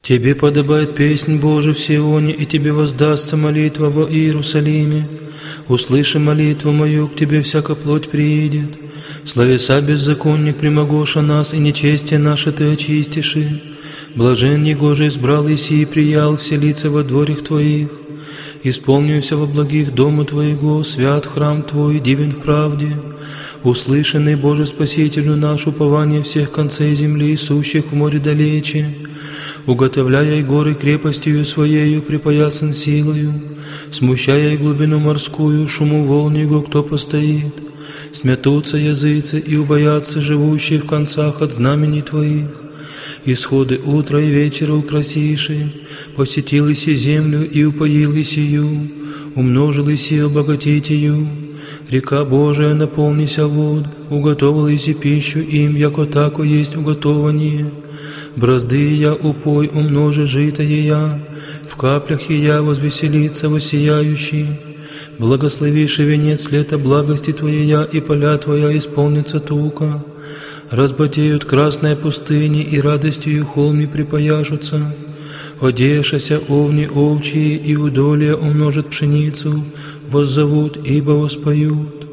Тебе подобает песнь Божия в Сионе, и Тебе воздастся молитва во Иерусалиме. Услыши молитву мою, к Тебе всяка плоть приидет. Словеса беззаконник примогоша нас, и нечестие наше Ты очистишь. Блажен негоже избрал Иси и приял вселиться во дворях Твоих. Исполнюся во благих дому Твоего, свят храм Твой, дивен в правде. Услышанный Боже Спасителю наш, упование всех концей земли, сущих в море далече. Уготовляя горы крепостью Своею, припоясан силою, смущая глубину морскую, шуму волн его кто постоит. Смятутся языцы и убоятся живущие в концах от знамений Твоих. Исходы утра и вечера украсиши, посетил Иси землю и упоил Исию, умножил Иси обогатить ее. Река Божия наполнися вод, уготовил Иси пищу им, яко тако есть уготование. Бразды я упой, умножи житое я, в каплях и я возвеселится воссияющий. Благословишь венец лета благости Твоя, и поля Твоя исполнится тука. Разбатеют красные пустыни, и радостью холми припояжутся. Одешася овни овчие, и удолья умножат пшеницу, воззовут, ибо воспоют.